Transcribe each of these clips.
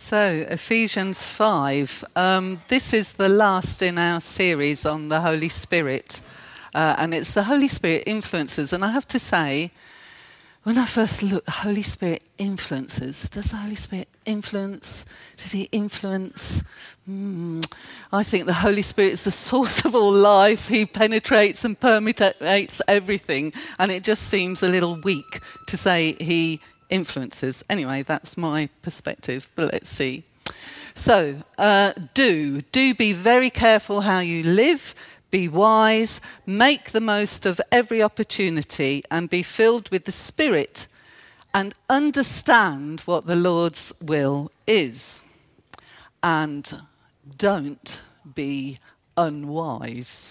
So, Ephesians 5. This is the last in our series on the Holy Spirit. And it's the Holy Spirit influences. And I have to say, when I first looked, Holy Spirit influences. Does the Holy Spirit influence? Does he influence? I think the Holy Spirit is the source of all life. He penetrates and permeates everything. And it just seems a little weak to say he influences. Anyway, that's my perspective, but let's see. So, do be very careful how you live, be wise, make the most of every opportunity, and be filled with the Spirit, and understand what the Lord's will is. And don't be unwise.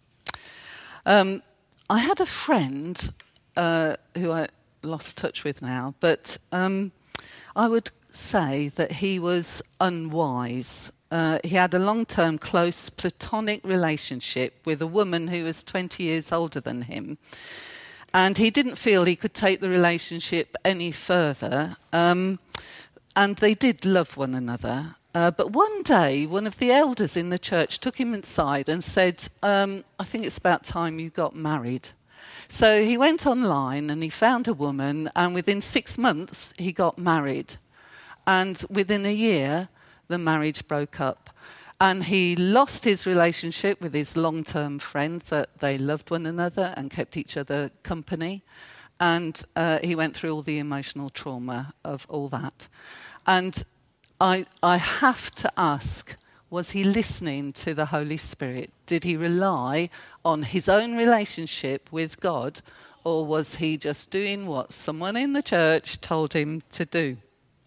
I had a friend who I lost touch with now, but I would say that he was unwise. He had a long-term, close, platonic relationship with a woman who was 20 years older than him, and he didn't feel he could take the relationship any further, and they did love one another. But one day, one of the elders in the church took him inside and said, I think it's about time you got married. So he went online and he found a woman, and within 6 months he got married. And within a year, the marriage broke up. And he lost his relationship with his long-term friend, that they loved one another and kept each other company. And he went through all the emotional trauma of all that. And I have to ask, was he listening to the Holy Spirit? Did he rely on his own relationship with God, or was he just doing what someone in the church told him to do?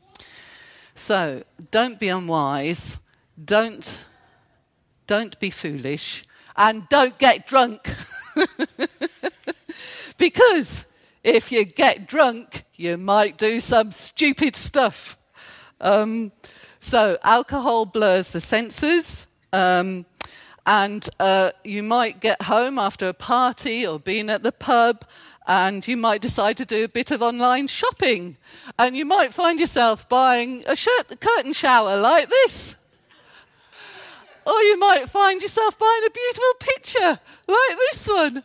So, don't be unwise, don't be foolish, and don't get drunk. Because if you get drunk, you might do some stupid stuff. So alcohol blurs the senses, and you might get home after a party or being at the pub, and you might decide to do a bit of online shopping, and you might find yourself buying a curtain shower like this. Or you might find yourself buying a beautiful picture like this one.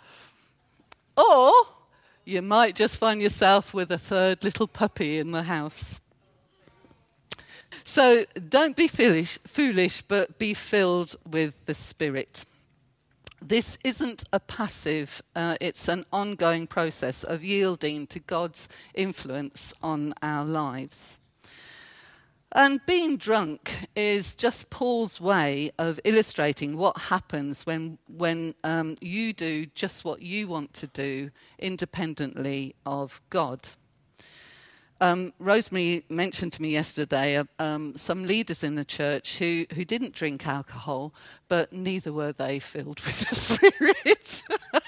Or you might just find yourself with a third little puppy in the house. So don't be foolish, but be filled with the Spirit. This isn't a passive, it's an ongoing process of yielding to God's influence on our lives. And being drunk is just Paul's way of illustrating what happens when you do just what you want to do independently of God. Rosemary mentioned to me yesterday some leaders in the church who didn't drink alcohol, but neither were they filled with the Spirit.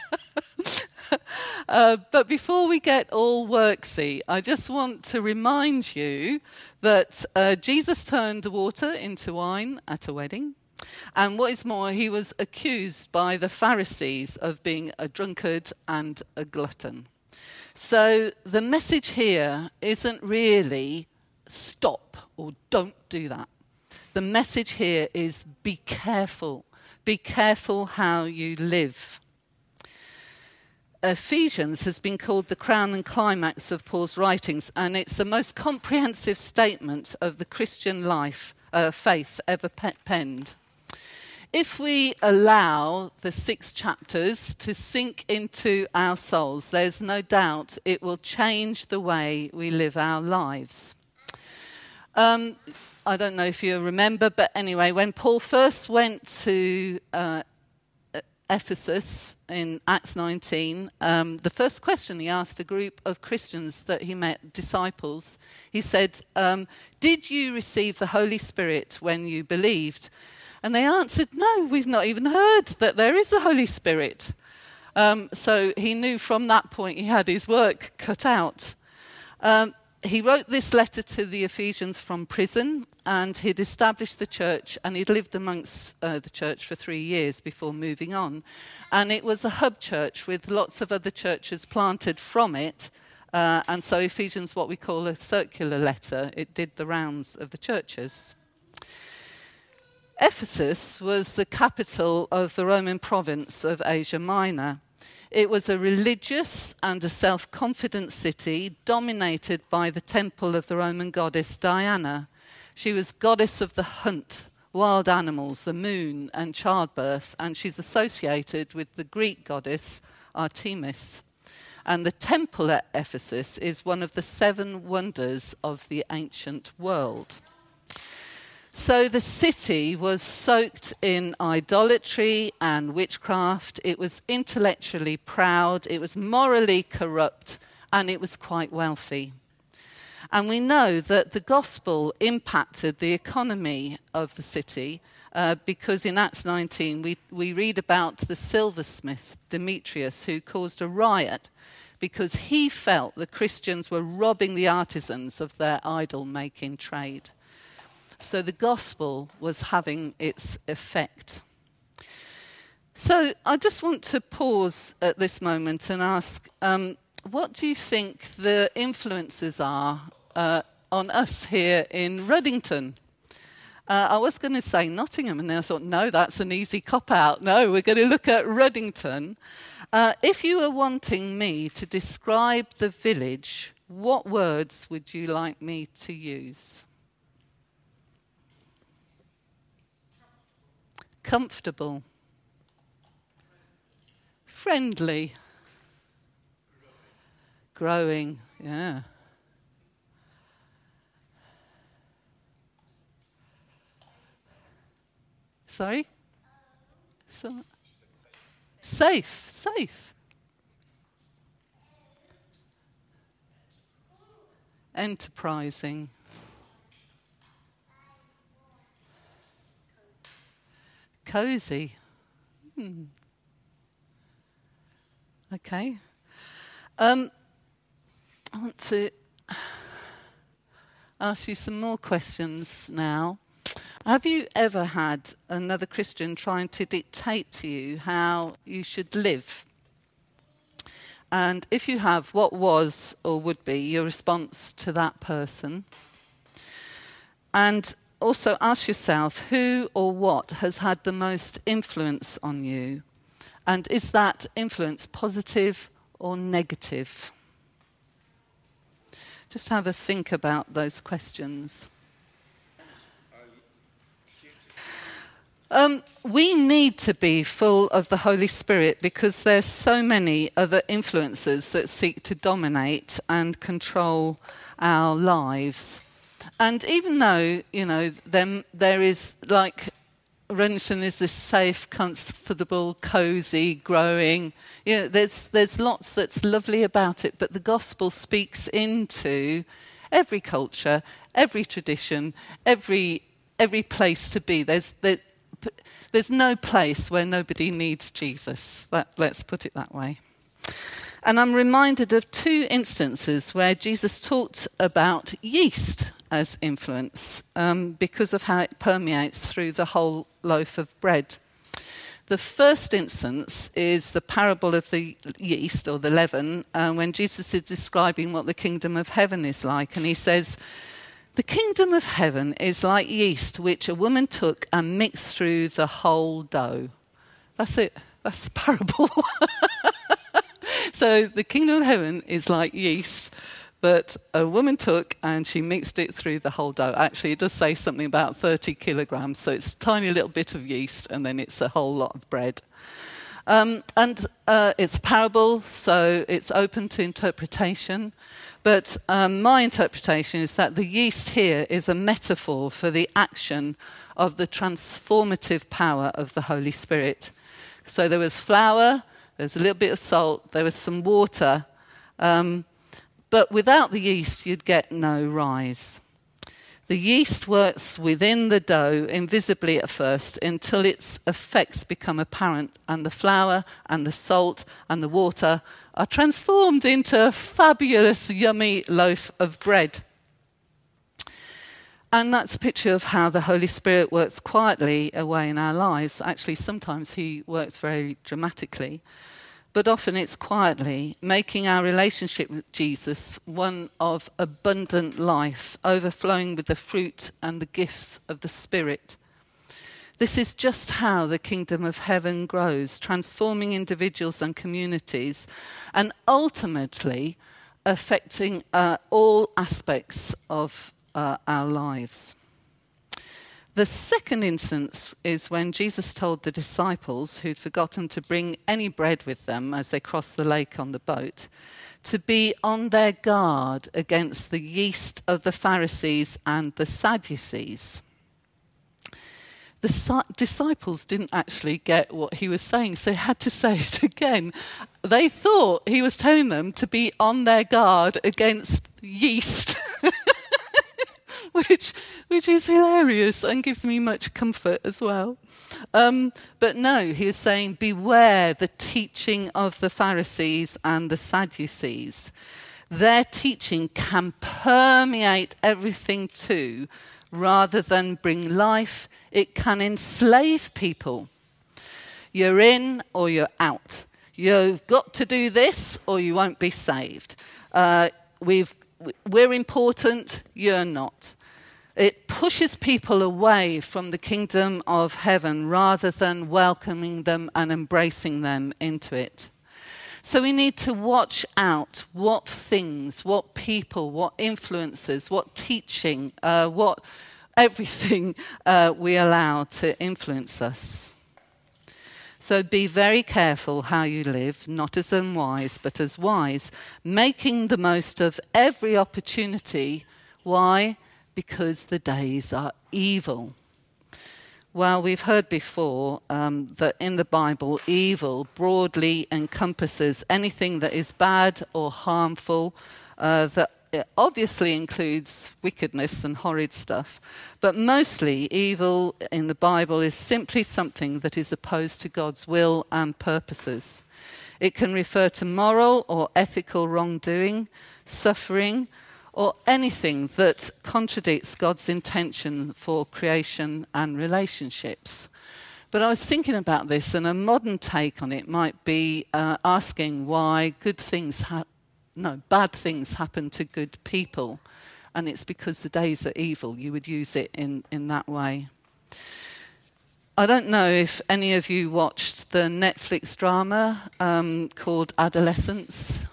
But before we get all worksy, I just want to remind you that Jesus turned the water into wine at a wedding. And what is more, he was accused by the Pharisees of being a drunkard and a glutton. So the message here isn't really stop or don't do that. The message here is be careful. Be careful how you live. Ephesians has been called the crown and climax of Paul's writings, and it's the most comprehensive statement of the Christian life, faith ever penned. If we allow the 6 chapters to sink into our souls, there's no doubt it will change the way we live our lives. I don't know if you remember, but anyway, when Paul first went to Ephesus in Acts 19, the first question he asked a group of Christians that he met, disciples, he said, did you receive the Holy Spirit when you believed? And they answered, no, we've not even heard that there is a Holy Spirit. So he knew from that point he had his work cut out. He wrote this letter to the Ephesians from prison, and he'd established the church, and he'd lived amongst the church for 3 years before moving on. And it was a hub church with lots of other churches planted from it And so Ephesians, what we call a circular letter, it did the rounds of the churches. Ephesus was the capital of the Roman province of Asia Minor. It was a religious and a self-confident city dominated by the temple of the Roman goddess Diana. She was goddess of the hunt, wild animals, the moon, and childbirth, and she's associated with the Greek goddess Artemis. And the temple at Ephesus is one of the 7 wonders of the ancient world. So the city was soaked in idolatry and witchcraft. It was intellectually proud, it was morally corrupt, and it was quite wealthy. And we know that the gospel impacted the economy of the city because in Acts 19 we read about the silversmith Demetrius, who caused a riot because he felt the Christians were robbing the artisans of their idol-making trade. So the gospel was having its effect. So I just want to pause at this moment and ask, what do you think the influences are on us here in Ruddington? I was going to say Nottingham, and then I thought, no, that's an easy cop-out. No, we're going to look at Ruddington. If you were wanting me to describe the village, what words would you like me to use? Comfortable. Friendly. Growing, yeah. Sorry? Safe. Enterprising. Cozy. Okay. I want to ask you some more questions now. Have you ever had another Christian trying to dictate to you how you should live? And if you have, what was or would be your response to that person? And also ask yourself, who or what has had the most influence on you? And is that influence positive or negative? Just have a think about those questions. We need to be full of the Holy Spirit because there's so many other influences that seek to dominate and control our lives. And even though, there is like Ruddington is this safe, comfortable, cosy, growing. There's lots that's lovely about it, but the gospel speaks into every culture, every tradition, every place to be. There's no place where nobody needs Jesus. Let's put it that way. And I'm reminded of 2 instances where Jesus talked about yeast as influence because of how it permeates through the whole loaf of bread. The first instance is the parable of the yeast or the leaven when Jesus is describing what the kingdom of heaven is like. And he says, the kingdom of heaven is like yeast which a woman took and mixed through the whole dough. That's it. That's the parable. So the kingdom of heaven is like yeast, but a woman took and she mixed it through the whole dough. Actually, it does say something about 30 kilograms, so it's a tiny little bit of yeast, and then it's a whole lot of bread. It's a parable, so it's open to interpretation. But my interpretation is that the yeast here is a metaphor for the action of the transformative power of the Holy Spirit. So there was flour, there's a little bit of salt, there was some water, but without the yeast you'd get no rise. The yeast works within the dough invisibly at first until its effects become apparent, and the flour and the salt and the water are transformed into a fabulous, yummy loaf of bread. And that's a picture of how the Holy Spirit works quietly away in our lives. Actually, sometimes he works very dramatically. but often it's quietly, making our relationship with Jesus one of abundant life, overflowing with the fruit and the gifts of the Spirit. This is just how the kingdom of heaven grows, transforming individuals and communities, and ultimately affecting all aspects of our lives. The second instance is when Jesus told the disciples, who'd forgotten to bring any bread with them as they crossed the lake on the boat, to be on their guard against the yeast of the Pharisees and the Sadducees. The disciples didn't actually get what he was saying, so he had to say it again. They thought he was telling them to be on their guard against yeast, which is hilarious and gives me much comfort as well. But no, he was saying, beware the teaching of the Pharisees and the Sadducees. Their teaching can permeate everything too, rather than bring life. It can enslave people. You're in or you're out. You've got to do this or you won't be saved. We're important, you're not. It pushes people away from the kingdom of heaven rather than welcoming them and embracing them into it. So we need to watch out what things, what people, what influences, what teaching, what everything we allow to influence us. So be very careful how you live, not as unwise, but as wise, making the most of every opportunity. Why? Because the days are evil. Well, we've heard before that in the Bible, evil broadly encompasses anything that is bad or harmful, that it obviously includes wickedness and horrid stuff, but mostly evil in the Bible is simply something that is opposed to God's will and purposes. It can refer to moral or ethical wrongdoing, suffering, or anything that contradicts God's intention for creation and relationships. But I was thinking about this, and a modern take on it might be asking why bad things happen to good people. And it's because the days are evil. You would use it in that way. I don't know if any of you watched the Netflix drama called Adolescence.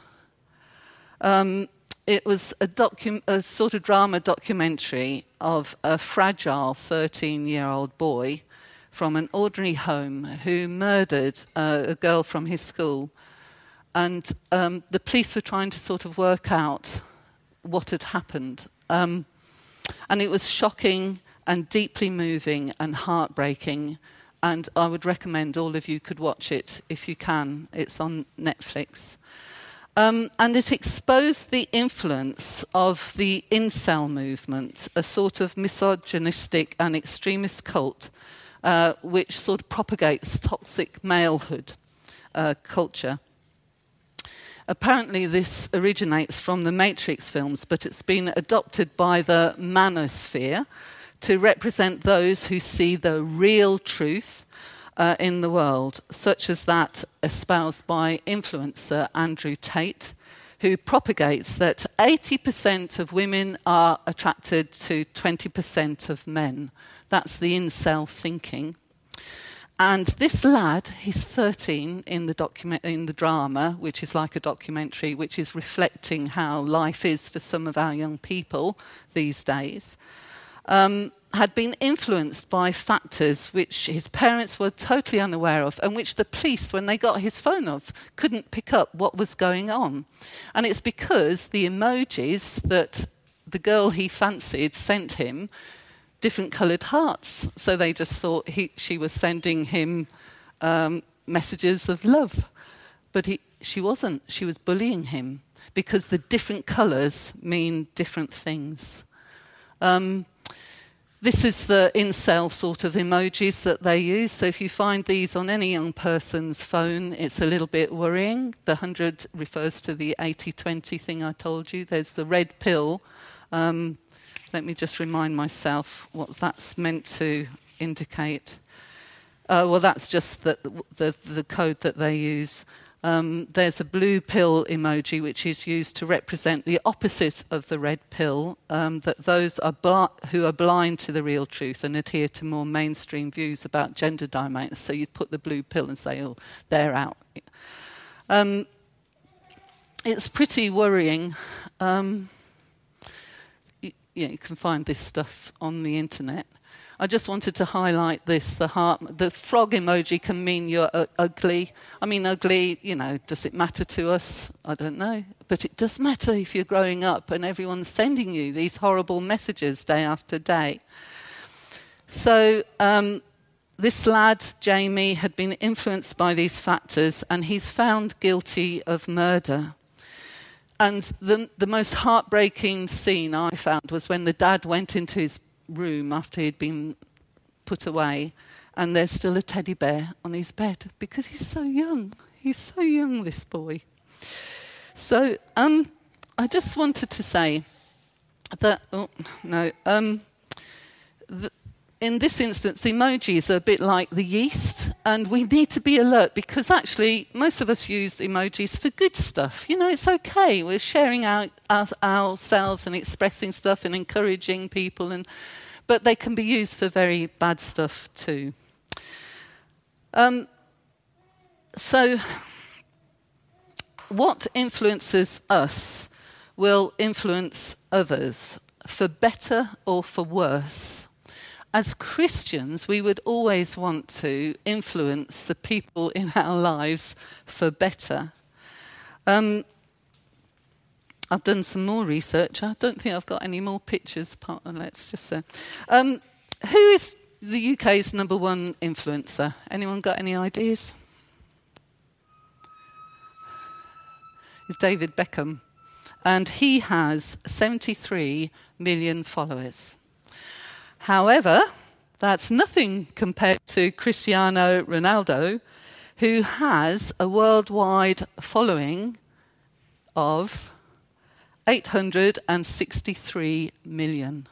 It was a sort of drama documentary of a fragile 13-year-old boy from an ordinary home who murdered a girl from his school. And the police were trying to sort of work out what had happened. And it was shocking and deeply moving and heartbreaking. And I would recommend all of you could watch it if you can. It's on Netflix. And it exposed the influence of the incel movement, a sort of misogynistic and extremist cult, which sort of propagates toxic malehood culture. Apparently this originates from the Matrix films, but it's been adopted by the manosphere to represent those who see the real truth in the world, such as that espoused by influencer Andrew Tate, who propagates that 80% of women are attracted to 20% of men. That's the incel thinking. And this lad, he's 13 in the drama, which is like a documentary, which is reflecting how life is for some of our young people these days, had been influenced by factors which his parents were totally unaware of and which the police, when they got his phone off, couldn't pick up what was going on. And it's because the emojis that the girl he fancied sent him different coloured hearts. So they just thought she was sending him messages of love. But she wasn't. She was bullying him because the different colours mean different things. This is the incel sort of emojis that they use. So if you find these on any young person's phone, it's a little bit worrying. The 100 refers to the 80-20 thing I told you. There's the red pill. Let me just remind myself what that's meant to indicate. Well, that's just the code that they use. There's a blue pill emoji, which is used to represent the opposite of the red pill, that those who are blind to the real truth and adhere to more mainstream views about gender dynamics. So you put the blue pill and say, oh, they're out. It's pretty worrying. You can find this stuff on the internet. I just wanted to highlight this, the frog emoji can mean you're ugly. I mean, ugly, does it matter to us? I don't know. But it does matter if you're growing up and everyone's sending you these horrible messages day after day. So this lad, Jamie, had been influenced by these factors and he's found guilty of murder. And the most heartbreaking scene I found was when the dad went into his room after he'd been put away, and there's still a teddy bear on his bed because he's so young. He's so young, this boy. So I just wanted to say that, in this instance, emojis are a bit like the yeast, and we need to be alert because actually most of us use emojis for good stuff. It's okay. We're sharing out ourselves and expressing stuff and encouraging people, but they can be used for very bad stuff too. So what influences us will influence others, for better or for worse. As Christians, we would always want to influence the people in our lives for better. I've done some more research. I don't think I've got any more pictures. Let's just say. Who is the UK's number one influencer? Anyone got any ideas? It's David Beckham. And he has 73 million followers. However, that's nothing compared to Cristiano Ronaldo, who has a worldwide following of 863 million.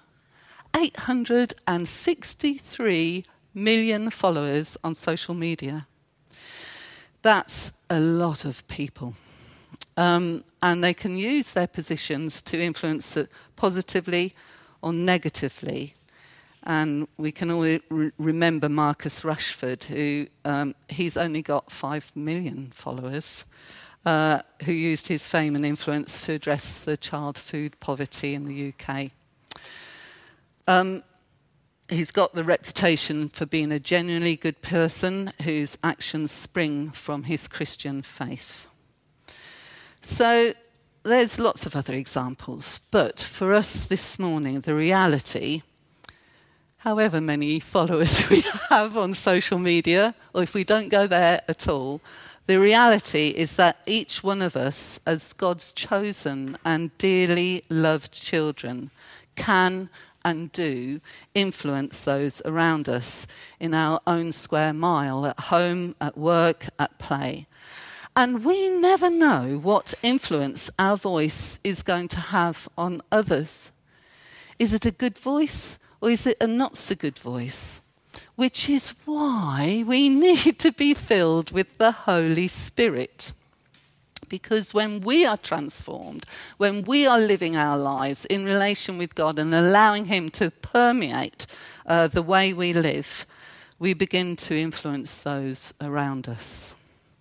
863 million followers on social media. That's a lot of people. And they can use their positions to influence it positively or negatively. And we can all remember Marcus Rashford, who he's only got 5 million followers, who used his fame and influence to address the child food poverty in the UK. He's got the reputation for being a genuinely good person whose actions spring from his Christian faith. So there's lots of other examples, but for us this morning, the reality, however many followers we have on social media, or if we don't go there at all, the reality is that each one of us, as God's chosen and dearly loved children, can and do influence those around us in our own square mile, at home, at work, at play. And we never know what influence our voice is going to have on others. Is it a good voice or is it a not so good voice? Which is why we need to be filled with the Holy Spirit. Because when we are transformed, when we are living our lives in relation with God and allowing Him to permeate the way we live, we begin to influence those around us.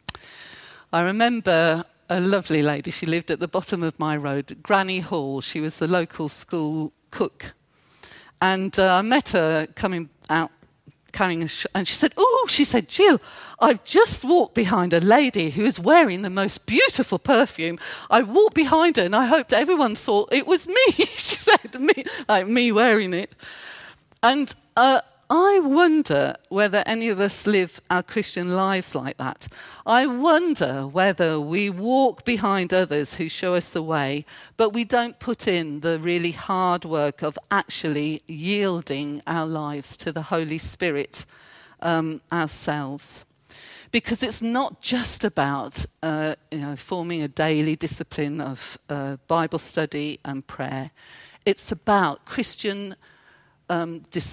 I remember a lovely lady, she lived at the bottom of my road, Granny Hall. She was the local school cook. And I met her coming out carrying and she said, Jill, I've just walked behind a lady who is wearing the most beautiful perfume. I walked behind her and I hoped everyone thought it was me. She said, me wearing it. And I wonder whether any of us live our Christian lives like that. I wonder whether we walk behind others who show us the way, but we don't put in the really hard work of actually yielding our lives to the Holy Spirit ourselves. Because it's not just about forming a daily discipline of Bible study and prayer. It's about Christian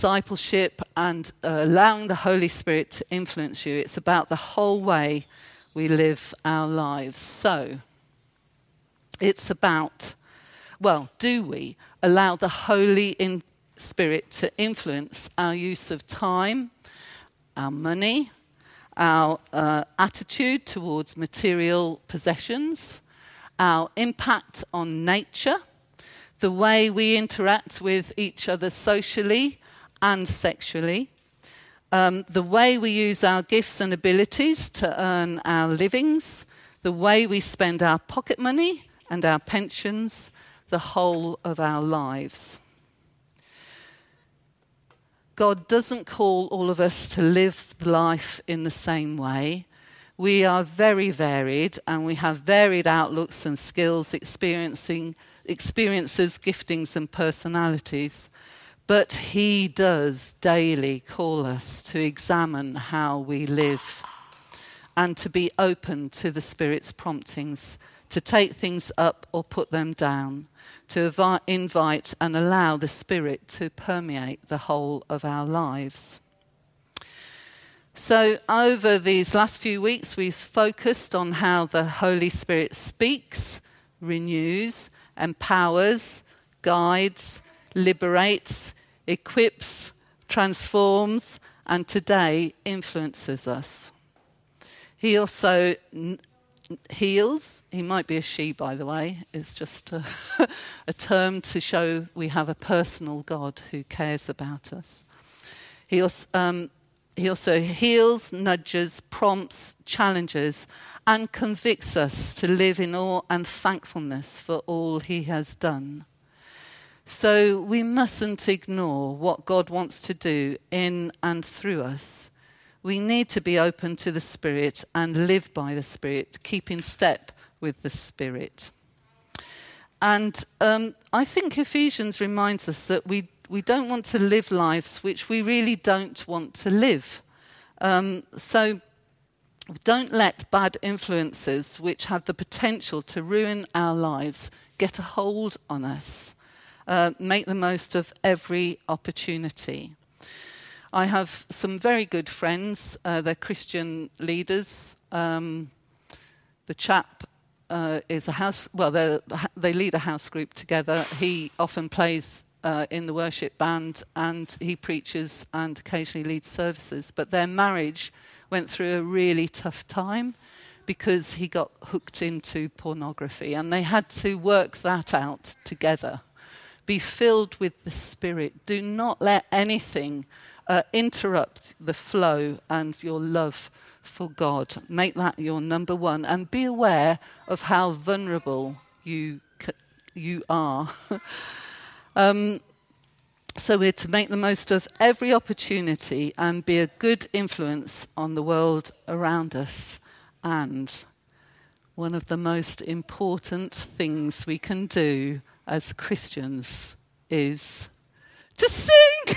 discipleship and allowing the Holy Spirit to influence you. It's about the whole way we live our lives. So it's about, well, do we allow the Holy Spirit to influence our use of time, our money, our attitude towards material possessions, our impact on nature, the way we interact with each other socially and sexually, the way we use our gifts and abilities to earn our livings, the way we spend our pocket money and our pensions, the whole of our lives. God doesn't call all of us to live life in the same way. We are very varied and we have varied outlooks and skills, experiences, giftings and personalities. But he does daily call us to examine how we live and to be open to the Spirit's promptings, to take things up or put them down, to invite and allow the Spirit to permeate the whole of our lives. So over these last few weeks, we've focused on how the Holy Spirit speaks, renews, empowers, guides, liberates, equips, transforms, and today influences us. He also heals. He might be a she, by the way. It's just a term to show we have a personal God who cares about us. He also heals, nudges, prompts, challenges, and convicts us to live in awe and thankfulness for all he has done. So we mustn't ignore what God wants to do in and through us. We need to be open to the Spirit and live by the Spirit, keep in step with the Spirit. And I think Ephesians reminds us that we don't want to live lives which we really don't want to live. So don't let bad influences which have the potential to ruin our lives get a hold on us. Make the most of every opportunity. I have some very good friends. They're Christian leaders. The chap is a house. Well, they lead a house group together. He often plays in the worship band, and he preaches and occasionally leads services. But their marriage went through a really tough time because he got hooked into pornography, and they had to work that out together. Be filled with the Spirit. Do not let anything interrupt the flow and your love for God. Make that your number one, and be aware of how vulnerable you are. So we're to make the most of every opportunity and be a good influence on the world around us. And one of the most important things we can do as Christians is to sing.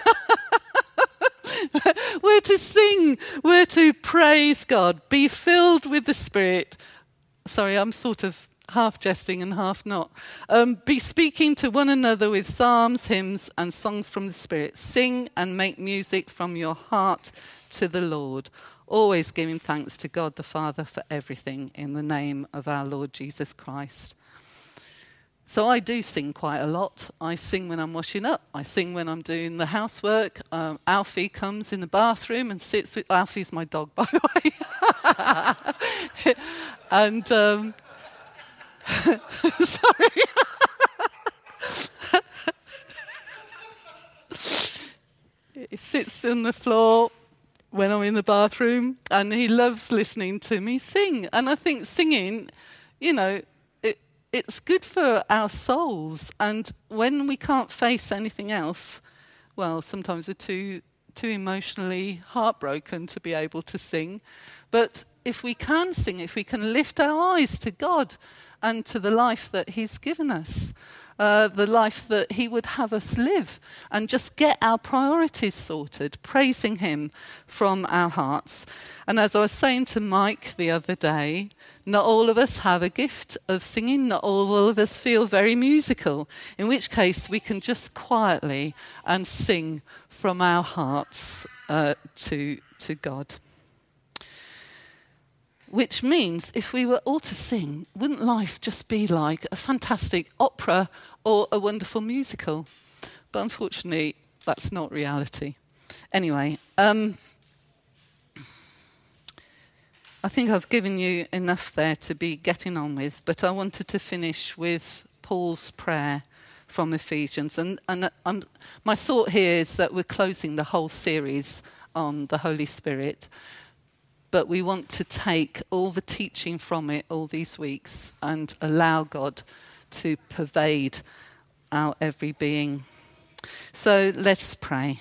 We're to sing. We're to praise God. Be filled with the Spirit. Sorry, I'm sort of half jesting and half not. Be speaking to one another with psalms, hymns, and songs from the Spirit. Sing and make music from your heart to the Lord. Always giving thanks to God the Father for everything in the name of our Lord Jesus Christ. So I do sing quite a lot. I sing when I'm washing up. I sing when I'm doing the housework. Alfie comes in the bathroom and sits with... Alfie's my dog, by the way. And... sorry. He sits on the floor when I'm in the bathroom, and he loves listening to me sing. And I think singing, you know, it's good for our souls. And when we can't face anything else, well, sometimes we're too emotionally heartbroken to be able to sing. But if we can sing, if we can lift our eyes to God and to the life that he's given us, the life that he would have us live, and just get our priorities sorted, praising him from our hearts. And as I was saying to Mike the other day, not all of us have a gift of singing, not all of us feel very musical, in which case we can just quietly and sing from our hearts to God. Which means if we were all to sing, wouldn't life just be like a fantastic opera or a wonderful musical? But unfortunately, that's not reality. Anyway, I think I've given you enough there to be getting on with, but I wanted to finish with Paul's prayer from Ephesians. And my thought here is that we're closing the whole series on the Holy Spirit, but we want to take all the teaching from it all these weeks and allow God to pervade our every being. So let's pray.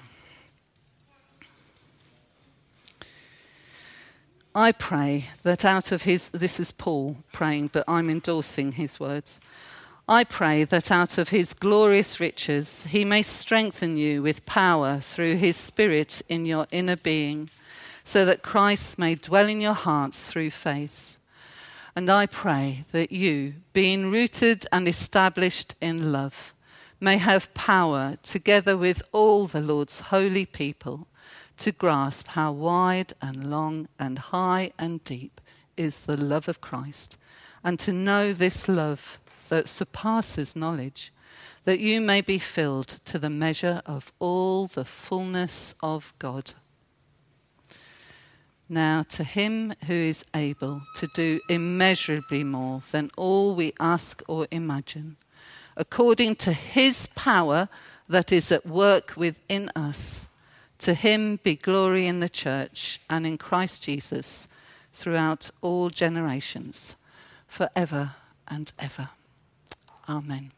I pray that out of this is Paul praying, but I'm endorsing his words. I pray that out of his glorious riches he may strengthen you with power through his Spirit in your inner being, so that Christ may dwell in your hearts through faith. And I pray that you, being rooted and established in love, may have power, together with all the Lord's holy people, to grasp how wide and long and high and deep is the love of Christ, and to know this love that surpasses knowledge, that you may be filled to the measure of all the fullness of God. Now to him who is able to do immeasurably more than all we ask or imagine, according to his power that is at work within us, to him be glory in the church and in Christ Jesus throughout all generations, forever and ever. Amen.